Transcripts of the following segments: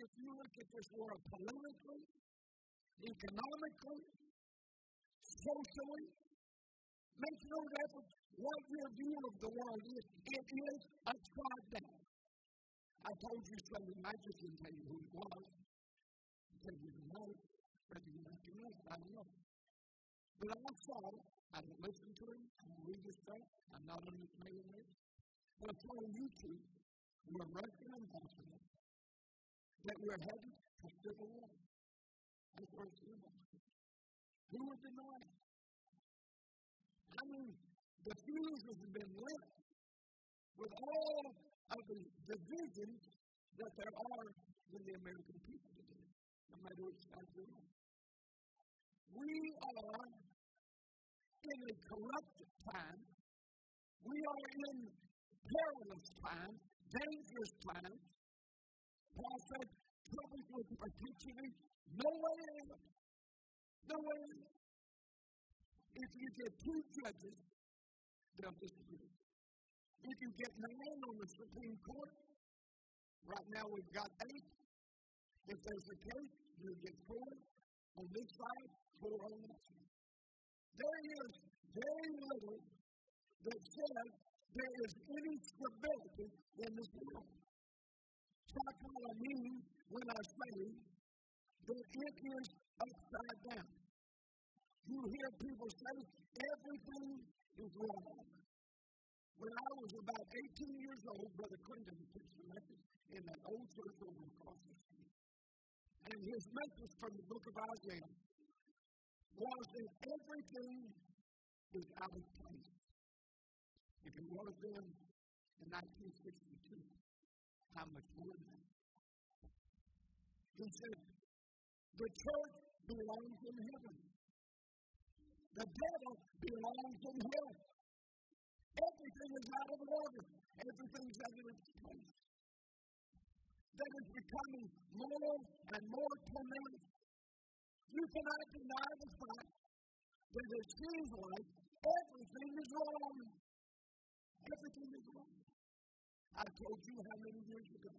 if you look at this world politically, economically, socially, makes no difference what your view of the world is. It is upside down. I told you Sunday night, I just didn't tell you who it was. I told you tonight, whether you like it or not, I don't know. But I saw, I didn't listen to him, I didn't read his stuff, I'm not on his mailing list. But I saw on YouTube, where Russian ambassador, that we're headed to civil war. That's where it's going. Who would deny it? I mean, the fuses have been lit with all of the divisions that there are in the American people today, no matter which side you're on. We are in a corrupt time. We are in perilous times, dangerous times. Paul said, troubles with perpetuity, no way out. No way out. If you get two judges, they'll disagree. If you get 9 on the Supreme Court, right now we've got 8. If there's a case, you'll get 4 on this side, 4 on that side. There is very little that says there is any stability in this world. That's what I mean when I say that it is upside down. You hear people say everything is wrong. When I was about 18 years old, Brother Clinton preached a message in that old church over across the street. And his message from the book of Isaiah was that everything is out of place. If it was then in 1962, how much more now? He said, the church belongs in heaven. The devil belongs in hell. Everything is out of order. Everything's out of its place. That is becoming more and more pronounced. You cannot deny the fact that it seems like everything is wrong. Everything is wrong. I told you how many years ago.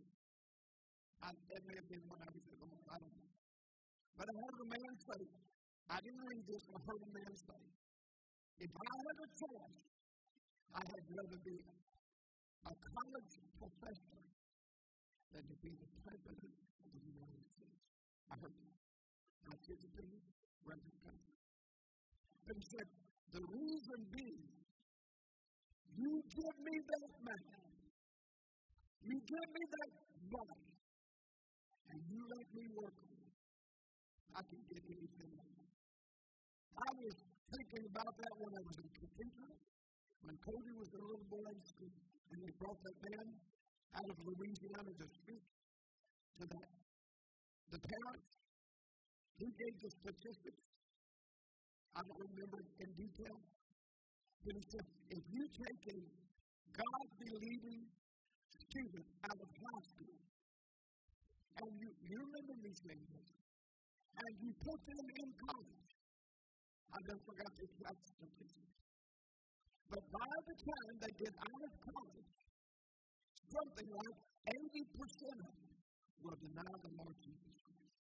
That may have been when I was at home. I don't know. But I heard a man say, I didn't read this, but I heard a man say, if I had a choice, I had rather be a college professor than to be the president of the United States. I heard that. Not his opinion, Reverend Country. But he said, the reason being, you give me that man, you give me that body, and you let me work on it, I can get anything I want. I was thinking about that when I was in Cathedral, when Cody was a little boy in school, and they brought that man out of Louisiana to speak to the parents. He gave the statistics. I don't remember in detail. But he said, if you take a God-believing student out of high school, and you remember me saying this, and you put them in college, I just forgot the exact statistics. But by the time they get out of college, something like 80% of them will deny the Lord Jesus Christ.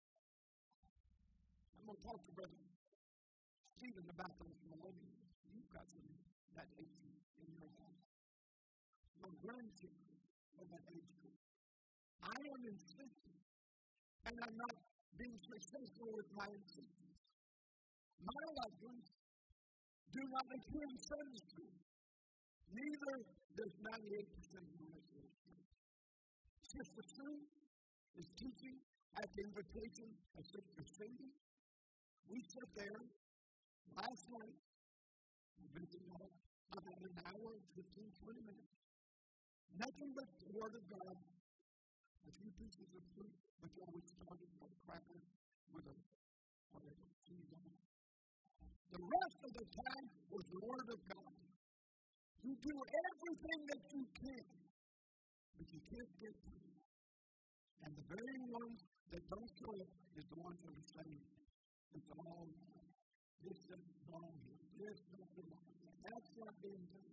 I'm going to talk to Brother Stephen about those millennials. You've got some of that age in your house. My grandchildren of that age group. I am insistent, and I'm not being successful with my insistence. My loved ones do not attend Sunday school. Neither does 98% of my church. Sister Sue is teaching at the invitation of Sister Cindy. We sat there last night, visiting her about an hour, 15, 20 minutes. Nothing but the Word of God, a few pieces of fruit before we started a cracker with a cheese on it. The rest of the time was the Word of God. You do everything that you can, but you can't get through. And the very ones that don't show up is the ones that are saying, it's all wrong. This doesn't belong here. This doesn't belong here. That's not being done.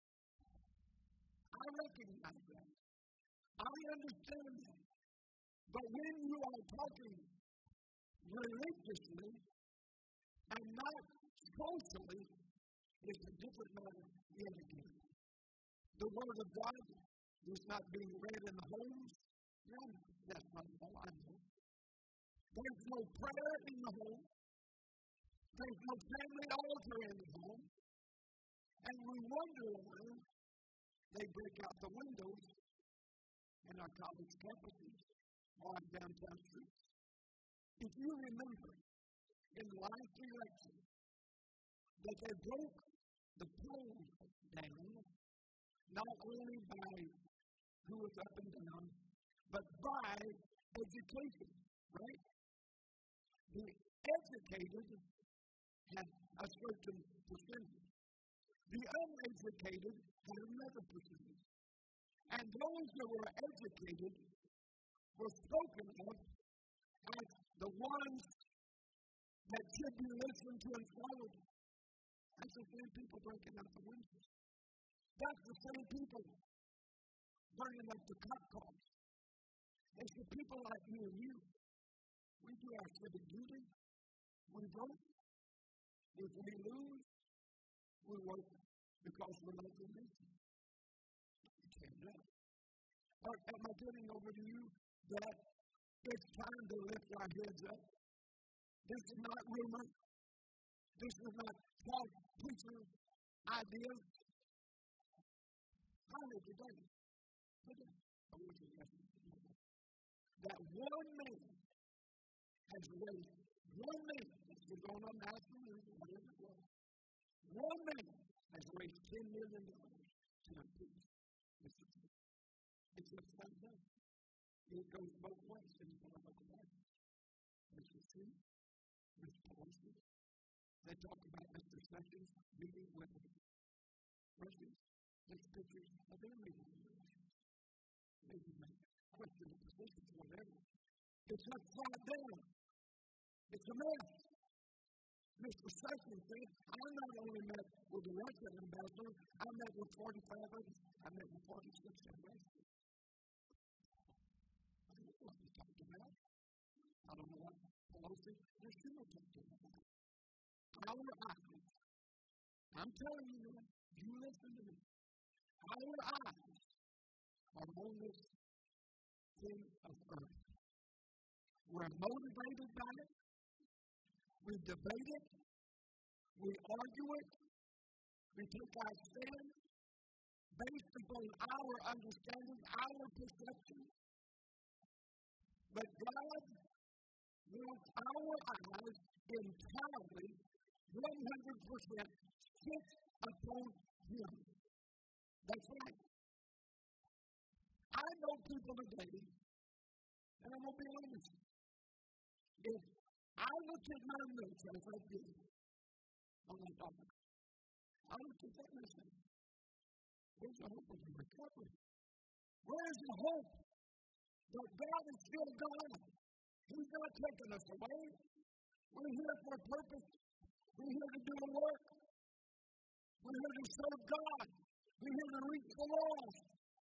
I recognize that. I understand that. But when you are talking religiously and not socially, it's a different matter yet again. The Word of God is not being read in the homes. No, that's not all I know. There's no prayer in the home. There's no family altar in the home. And we wonder why they break out the windows in our college campuses or on downtown streets. If you remember, in the last election, that they broke the polls down, not only by who was up and down, but by education, right? The educated had a certain percentage. The uneducated had another percentage. And those that were educated were spoken of as the ones that should be listened to and followed. That's the same people breaking out the windows. That's the same people burning up the cop cars. It's the people like you and you. We do our civic duty. We vote. If we lose, we vote because we love the nation. You can't do it. Am I getting over to you that it's time to lift our heads up? This is not rumor. This is not false preacher ideas. I know today, I want you to listen that one man has raised, one man, this is going on national news, whatever it was, one man has raised $10 million to impeach Mr. Trump. It's just not done. It goes both ways in the political party. Mr. Trump, Mr. Pelosi, they talk about Mr. Sessions meeting with Russians. There's pictures of their meeting with Russians. They can make question the positions, whatever. It's upside down. It's a mess. Mr. Sessions said, I not only met with the Russian ambassador, I met with 45 others. I met with 46 ambassadors. I don't know what he talked about. I don't know what Pelosi or Schumer talked about. Our eyes, I'm telling you, you listen to me. Our eyes are on this thing of earth. We're motivated by it. We debate it. We argue it. We take our stand based upon our understanding, our perception. But God wants our eyes entirely, 100% fixed upon Him. That's right. I know people today, and I'm going to be honest, if I look at my notes as I did, I'm not talking. I look at that and I say, where's the hope of the recovery? Where's the hope that God is still God? He's not taking us away. We're here for a purpose. We're here to do the work. We're here to serve God. We're here to reach the lost.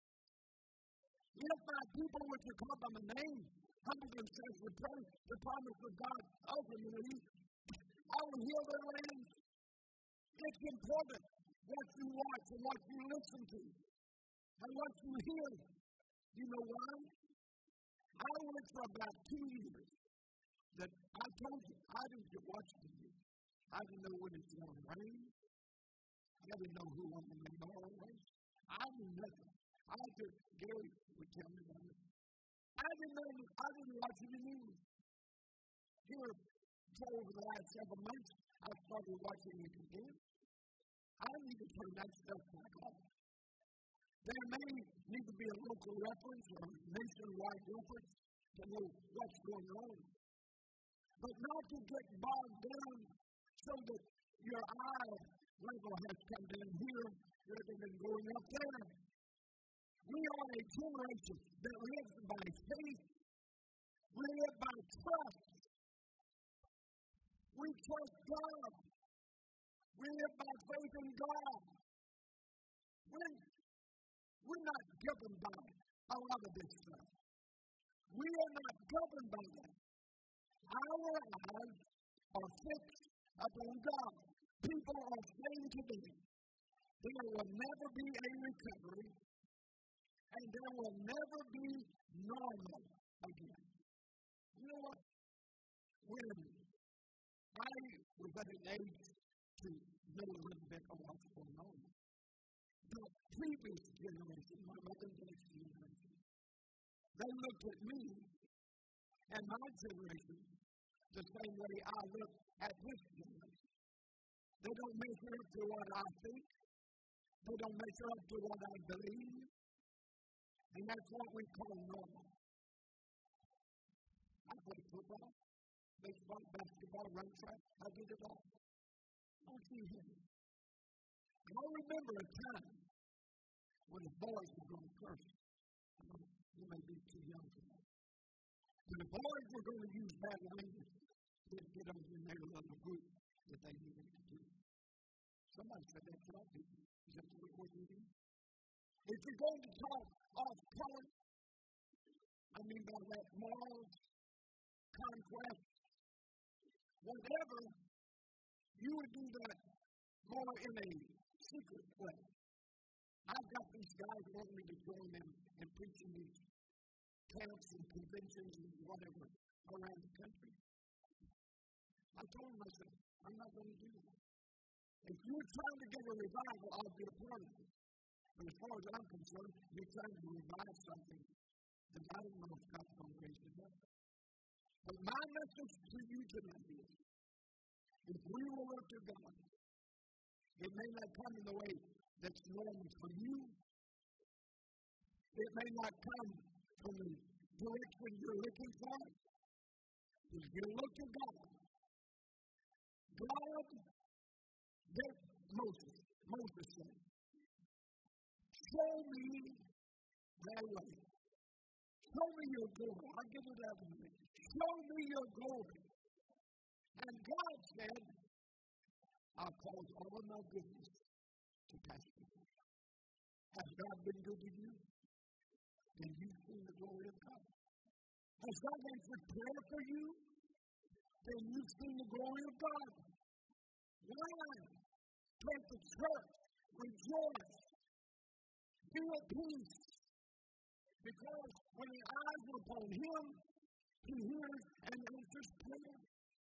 If my people which are called by my name humble themselves and pray, the promise of God ultimately, I will heal their lands. It's important what you watch and what you listen to and what you hear. You know why? I went for about 2 years that I told you I didn't get watching TV. I didn't know when it's going to rain. I didn't know who won the mayoral race. I knew nothing. Gary would tell me about it. I didn't watch any news. Here, over the last several months, I started watching it again. I need to turn that stuff back off. There may need to be a local reference or nationwide reference to know what's going on. But not to get bogged down so that your eye level has come down here rather than going up there. We are a generation that lives by faith. We live by trust. We trust God. We live by faith in God. We're not governed by a lot of this stuff. We are not governed by that. Our eyes are fixed upon God. People are saying today, there will never be a recovery, and there will never be normal again. You know what? When I was at an age to know a little bit of what's going on, the previous generation, my mother's generation, they looked at me and my generation the same way I look at this generation. They don't measure up to what I think. They don't measure up to what I believe. And that's what we call normal. I play football, baseball, basketball, run track. I did it all. Don't you hear me? And I remember a time when the boys were going to curse. You may be too young for that. When the boys were going to use bad language to get over in their little group that they needed to do. Somebody said that's what I do. Is that what we're doing? If you're going to talk off color, I mean by that morals, conquest, whatever, you would do that more in a secret way. I've got these guys wanting me to join them in preaching these camps and conventions and whatever around the country. I told them, I said, I'm not going to do that. If you're trying to get a revival, I'll be a part of it. But as far as I'm concerned, you're trying to revive something that I don't know if God's going to raise it up. But my message to you tonight is, if we will look to God, it may not come in the way that's normal for you. It may not come from the direction you're looking for. If you look to God, God gave Moses said, show me thy way. Show me your glory. I'll give you that one. Show me your glory. And God said, I'll cause all of my goodness to pass before you. Has God been good to you? Then you've seen the glory of God. Has God answered prayer for you? Then you've seen the glory of God. Why? Take the church, rejoice, be at peace. Because when the eyes are upon Him, He hears and answers prayer.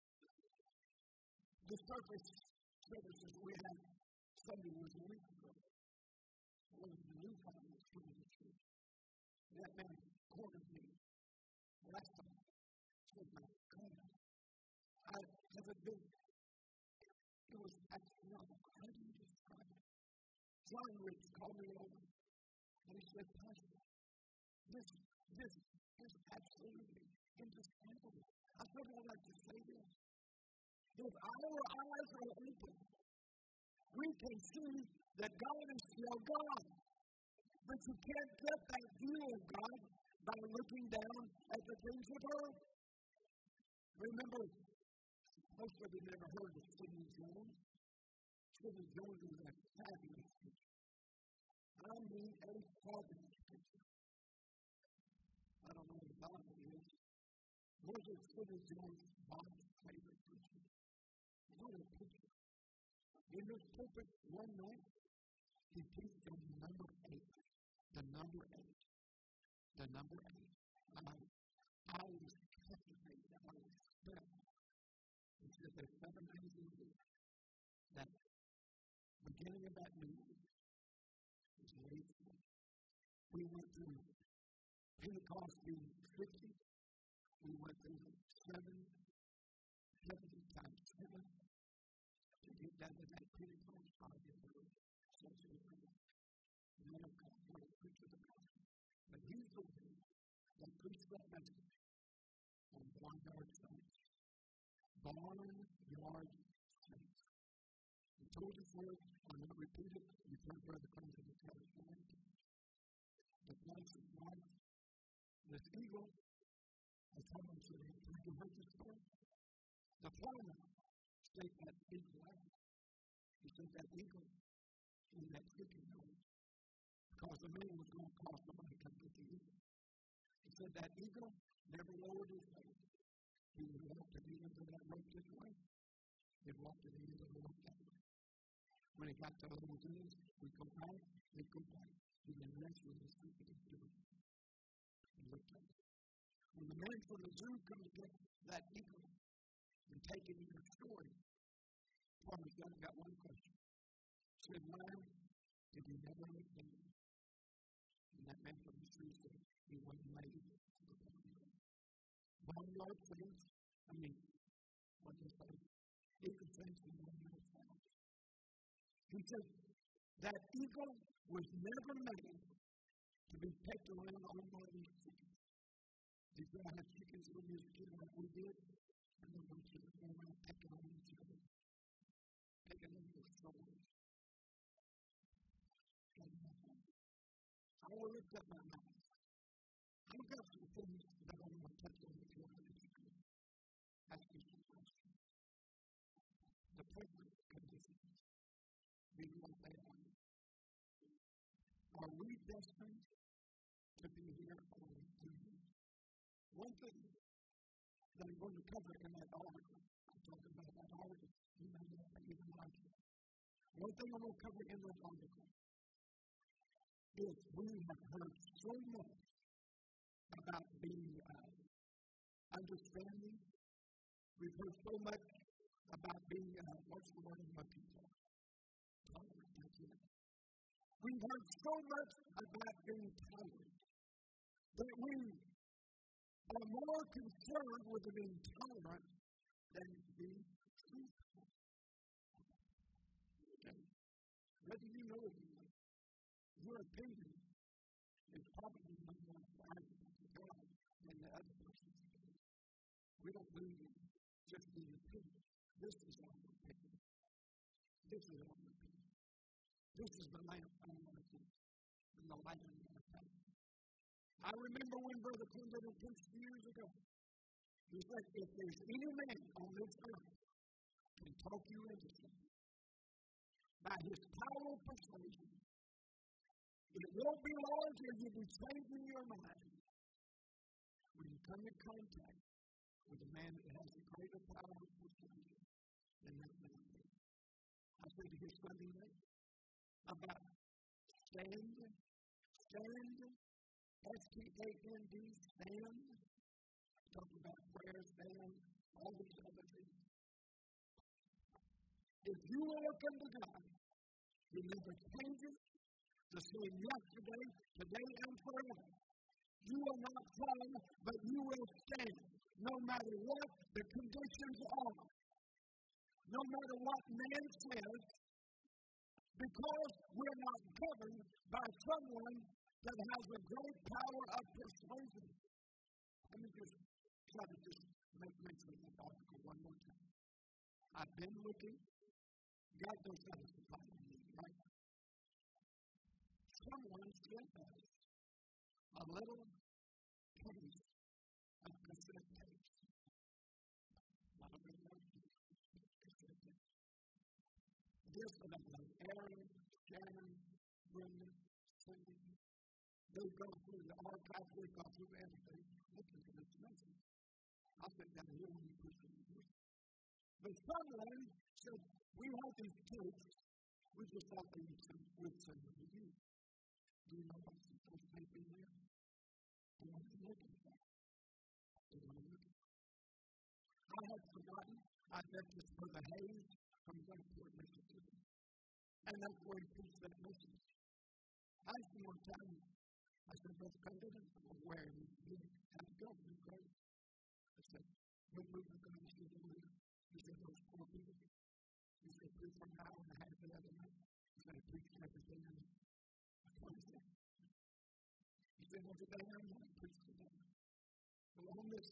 The services we had Sunday was a week ago. One of the new families came to the church. That man cornered me. Last time, I said, my God, I haven't been. It was astronomical. How do you describe it? John Rich called me over, and he said, Pastor, this is absolutely indescribable. I said, I'd like to say this. If our eyes are open, we can see that God is still God. But you can't get that view of God by looking down at the things of earth. Remember, most of you never heard of Sidney Jones. Sidney Jones was a fabulous teacher. I mean, a fabulous teacher. I don't know what the Bible is. Was it Sidney Jones' Bob's favorite teacher? What a teacher. In this pulpit one night, he preached on number 8. The number 8. The number 8. I was captivated. I was stunned. He said there's 7 days in the week. That beginning of that new week was late. We went through Pentecost being 50. We went through 70 times 7 to get down to that Pentecost. Men of God, great preacher of the gospel. But he's the one that preached that message on Barnyard Saints. Barnyard Saints. He told his word, I'm going to repeat it. You've heard Brother Clinton tell us so many times. The place of life, this eagle, I told him today, have you heard this story? The farmer staked that eagle out. He said that eagle in that chicken nose. Because the man was going to cost somebody to come get the eagle. He said that eagle never lowered wrote this way. They walked to the end of the road that way. When it got to other ones, we go back, they go back. And then that's when the stupid is doing. And look at it. When the man from the zoo comes to get that eagle and take it in your story, Farmer's done got one question. He said, why did he never look down? And that man from the zoo said, he wasn't made for the barnyard. Barnyard things, I mean, what do you say? Eagle things and barnyard things. He said, that eagle was never made to be pecked around on by these chickens. Did you have chickens when you were a kid like we did? And then we should go around pecking on each other. Pecking on their shoulders. I will lift up my mouth. I've got some things that I want to touch on with you on this school. Ask you some questions. The present conditions. Be what they are. Are we destined to be here on TV? One thing that I'm going to cover in that article, I'm talking about that article, you may not even like it. One thing I'm going to cover in that article is we have heard so much about being understanding. We've heard so much about being, what's the word in my people? Tolerant, that's it. We've heard so much about being tolerant that we are more concerned with being tolerant than being truthful. Okay? Whether you know it or not, your opinion is probably not more valuable to God than the other person's opinion. We don't believe in just being opinion. This is our opinion. This is our opinion. This is the lamp I want to see, and the light I want to have. I remember when Brother Clinton preached years ago. He said, if there's any man on this earth can talk you into something, by his power of persuasion, it won't be long till you'll be changing your mind when you come in contact with a man that has a greater power of persuasion than that man. I said to his Sunday night about stand, S-T-A-N-D, stand, talking about prayer, stand, all these other things. If you will look unto God, He never changes, the same yesterday, today, and forever. You will not fall, but you will stand, no matter what the conditions are. No matter what man says, because we're not governed by someone that has a great power of persuasion. Let me just try to make mention of that article one more time. I've been looking. God knows how to supply me, right? Someone sent us a little case of cassette tapes. Not a big one. Cassette tapes. This and that. Aaron, Shannon, Brenda, Cindy. They've gone through the archives, they've gone through everything, looking for this message. I'll sit down here when you push it. But someone said, we have these tapes, we just thought they would send them to you. Do you know what's supposed to be in there? They want to look at that. They want to look at that. I had forgotten, I met this Brother Hayes from Gulfport, Mississippi. And that's where he preached that message. I asked him one time, I said, Brother President, where he had to go, he prayed. I said, what move are going to see the leader? He said, those poor people. He said, preach for an hour and a half the other night. He said, I preached everything in it. That's what he said. He said, well, today I'm going to preach to them. Well, on this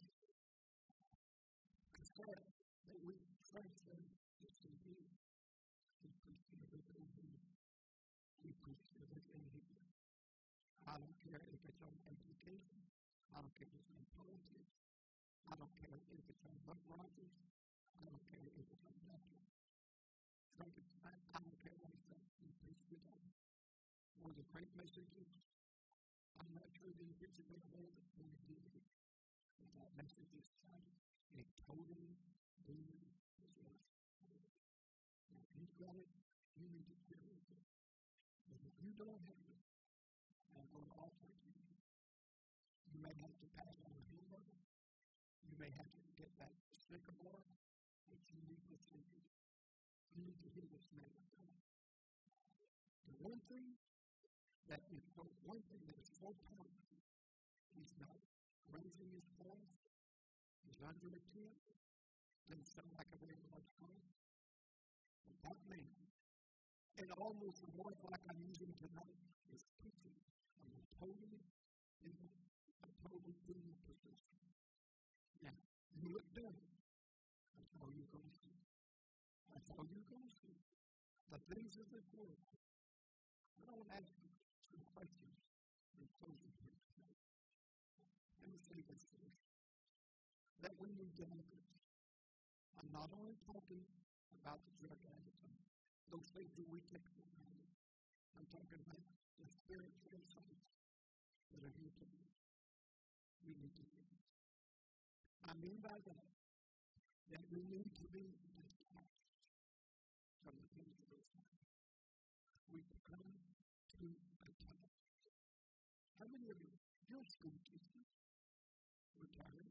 cassette that we transferred to CD, he preached everything here. He preached everything here. I don't care if it's on education. I don't care if it's on politics. I don't care if it's on Buck Rogers. I don't care if it's on Dr. Frankenstein. I don't care what he says. He preached it all. One of the great messages. I'm not sure that he preached it all the way that he did. But that message is silent. a totally demon possessed spirit. If you've got it, you need to deal with it. But if you don't have it, I'm going to offer it to you. You may have to pass on a hamburger. You may have to get that sycamore, but you need to see it. You need to hear this man of God. The one thing that is so powerful, he's not raising his voice, he's under a tent, doesn't sound like a very large voice. But that man, and almost the voice like I'm using tonight, is preaching on a totally different position. Now, you look down, that's all you're going to see. That's all you're going to see. The things of this world. I want to ask you some questions in closing here. Let me say this first. That we need deliverance. I'm not only talking about the drug addict, those things that we take for granted. I'm talking about the spiritual insights that are here today. We need to do. I mean by that we need to be detached from the things of this life. We become too attached. How many of you, your school teachers, retired?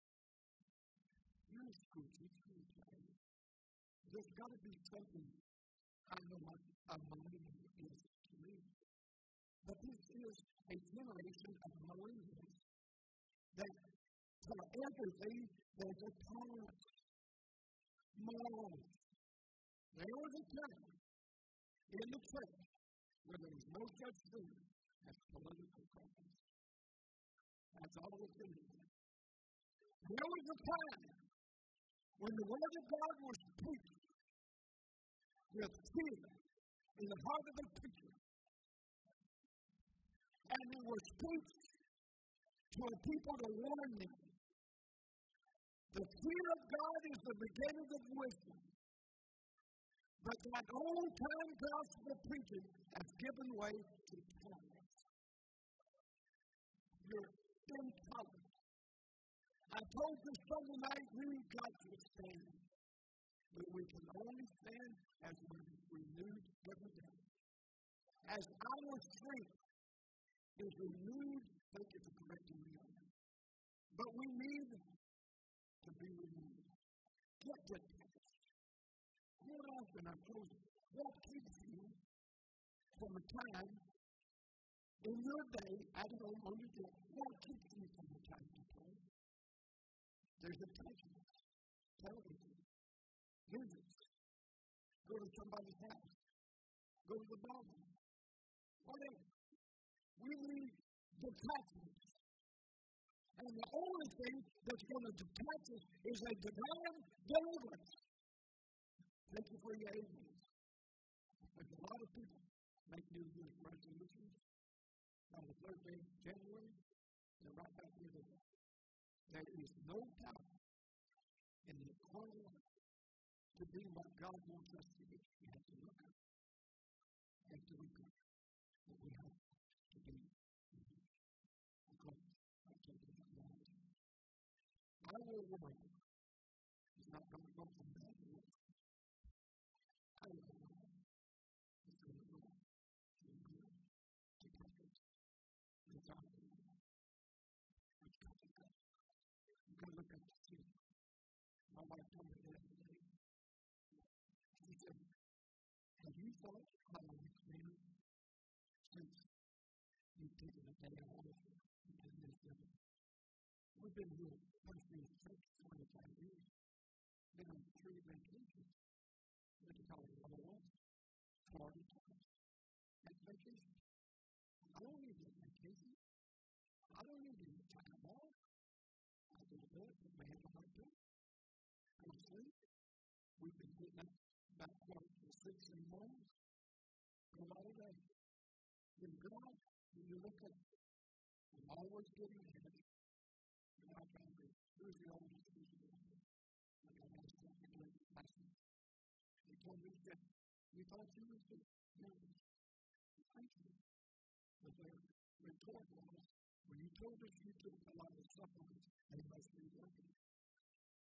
Your school teacher retired. There's got to be something I know what a millennial is to me. But this is a generation of millennials that for everything there's a tolerance. Morals. There was a time in the church where there was no such thing as political correctness. That's all it is. There was a time when the word of God was preached with fear in the heart of the preacher. And it was preached to a people to warn them. The fear of God is the beginning of wisdom. But that old-time gospel preaching has given way to tolerance. You're intolerant. I told you Sunday night we've got to stand. But we can only stand as we're renewed every day. As our strength is renewed, thank you for correcting me on that. But we need to be renewed. Get detached. More often, I'm closing. What keeps you from a time in your day, I don't know when you do it, what keeps you from a time to play? There's attachment, television, visits, go to somebody's house, go to the bar, whatever. We need detachment. And the only thing that's going to detach us is a divine deliverance. Thank you for your amen. There's a lot of people make New Year's resolutions on the 3rd day of January. They're right back here. There is no power in the corner to be what God wants us to be. We have to look up. We have to look up. But we have to be. Our world is not going to go from bad to worse. Our world is going to go from good to perfect. It's our world. It's got to go. You've got to look at the sea. My wife told me the other day. She said, have you thought how it's been since you've taken a day off and done this thing? We've been here, pastoring the church 25 years. Been on 3 vacations. What do you call it? Another one? 40 times. That's vacation. I don't need a vacation. I don't need any time off. I go to bed, put my head on my pillow. Go to sleep. We've been getting up about 6 in the morning. Go all day. Then God, when you look at it, I'm always getting ahead. And I found that who's the oldest person in the world? Like I asked him to do it last week. He told me that we thought you was the youngest. Thank you. But the report was, when you told us you took a lot of supplements, they must be working.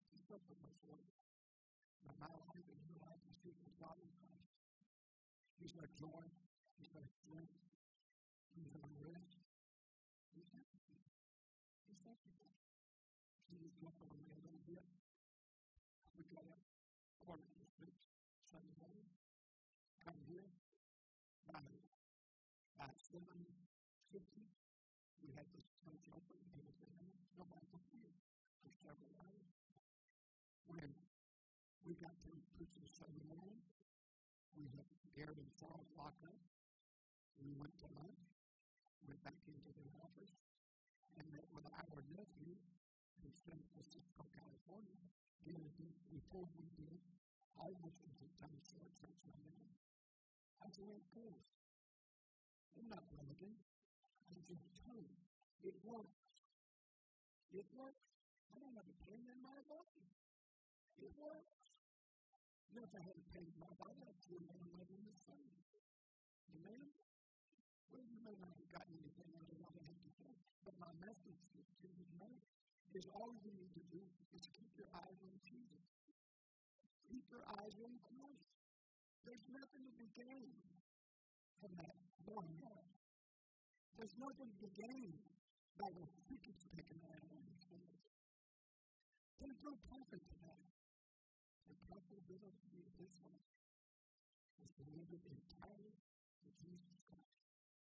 for you. But my life and your life is filled with God in Christ. He's our joy. He's our strength. He's our rest. He's everything. He's everything. He was going over me a little bit. We got up, quarter to 6, Sunday morning. Come here. By 7:50, we had this church open. Nobody was here for several hours. When we got to preaching Sunday morning, we had Gary and Charles locked up. We went to lunch, went back into the office, and met with our nephew in San Francisco, California. Before we did, almost at the time short church Sunday. I said, of course. I'm not bragging. I'm just telling you. It works. It works. I don't have a pain in my body. It works. You know, if I had a pain in my body, I'd feel like in the sun. Amen? Well, you may not have gotten anything out of what I had to say, but my message to you tonight is all you need to do is keep your eyes on Jesus. Keep your eyes on Christ. There's nothing to be gained from that. No. There's nothing to be gained by the tickets taken out of your sins. There's no profit to that. The profitability of this one is to live it entirely for Jesus Christ.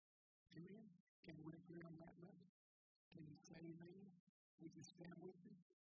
Amen? Can we agree on that level? Can you say amen? Would you stand with me?